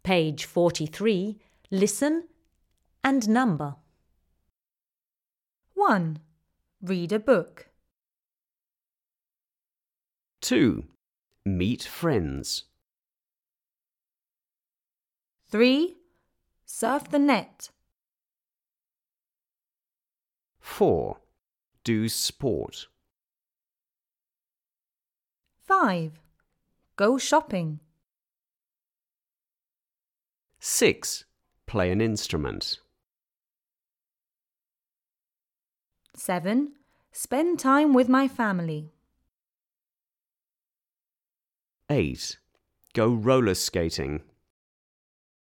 Page 43. Listen and number. 1. Read a book. 2. Meet friends. 3. Surf the net. 4. Do sport. 5. Go shopping. 6. Play an instrument. 7. Spend time with my family. 8. Go roller skating.